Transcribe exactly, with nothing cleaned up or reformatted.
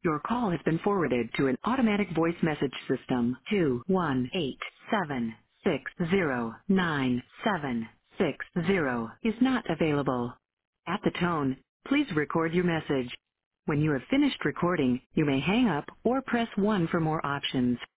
Your call has been forwarded to an automatic voice message system. two one eight seven six zero nine seven six zero is not available. At the tone, please record your message. When you have finished recording, you may hang up or press one for more options.